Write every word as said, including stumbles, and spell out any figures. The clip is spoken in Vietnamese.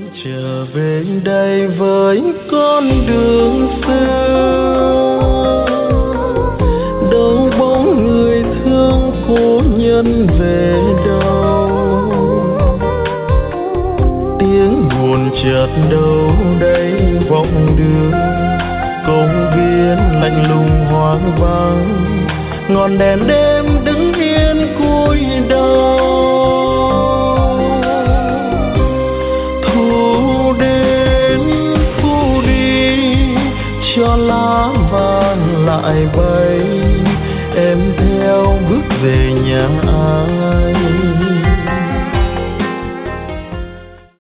trở về đây với con đường xưa, đâu bóng người thương cố nhân về đâu, tiếng buồn chợt đâu đây vọng đưa, công viên lạnh lùng hoang vắng, ngọn đèn đêm đứng yên cúi đầu. Thu đến thu đi cho lá vàng lại bay, em theo bước về nhà ai.